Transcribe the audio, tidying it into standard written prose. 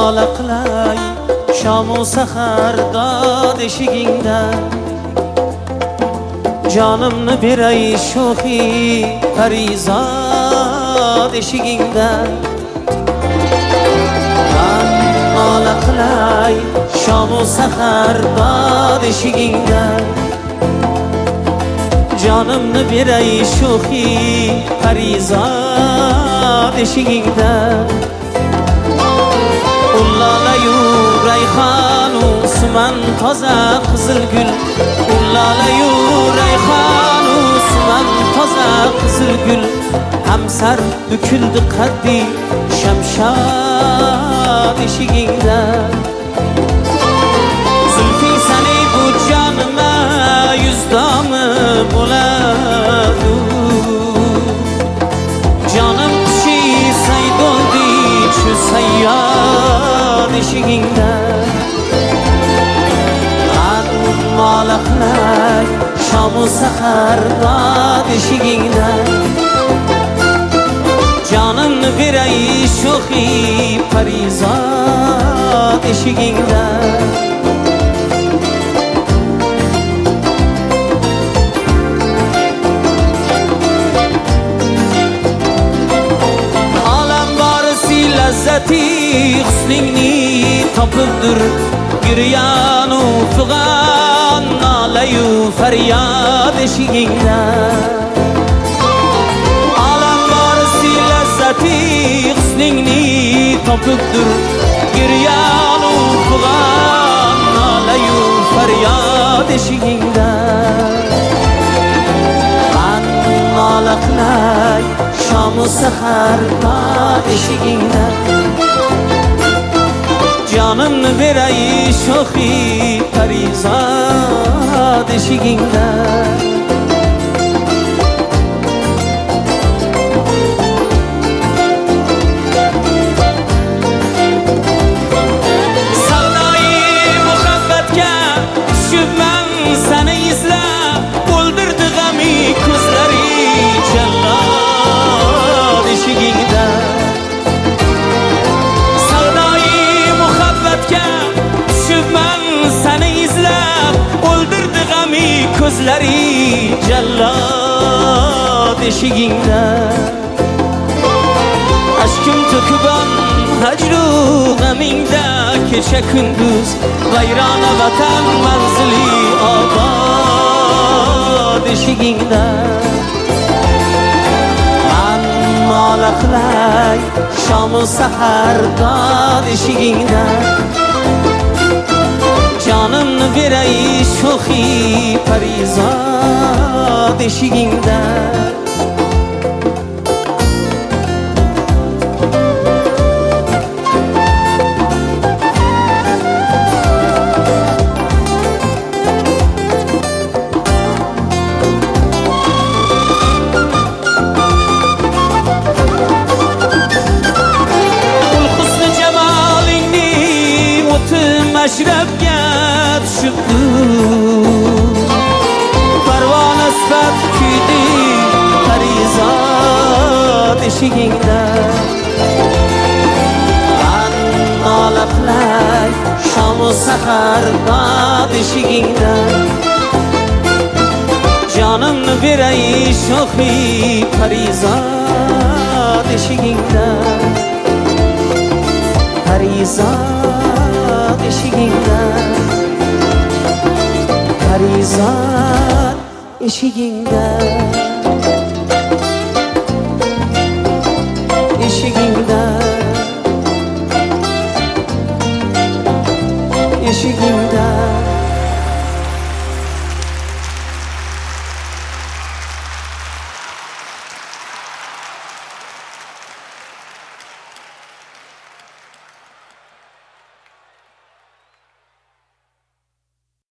nola qilay shamu sahar dod eshigingda jonimni beray sho'xi farizod eshigingda nola qilay shamu sahar dod eshigingda jonimni beray sho'xi farizod eshigingda ullalayu rayhonu suman toza qizil gul ullalayu rayhonu suman toza qizil gul hamsar bukildi qaddi shamshod eshigingda zulfi sani bu jonima yuzdomi bo'ladi jonim kishi saydoldi shu sayyod eshigingda nola qilay shamu sahar dod eshigingda jonimni beray sho'xi farizod eshigingda olam borisi lazzati husningni topibdir giryanu fig'on nolayu faryod eshigingda olam borisi lazzati husningni topibdir giryanu fig'on nolayu faryod eshigingda man nola qilay shamu sahar dod eshigingda jonimni beray sho'xi farizod eshigingda savdoyi muhabbatga tushibman seni izlab o'ldirdi g'ami ko'zlari jallod eshigingda seni izlab o'ldirdi g'ami ko'zlari jallod eshigingda ashkim to'kibon hajru g'amingda kecha kunduz vayrona vatan manzili obod eshigingda man nola qilay shamu sahar dod eshigingda jonimni beray sho'xi farizod eshigingda husni jamolingni o'ti mashrabga tushibdi parvona sifat kuydi farizod eshigingda man nola qilay shamu sahar dod eshigingda jonimni beray sho'xi farizod eshigingda farizod eshigingda farizod eshigingda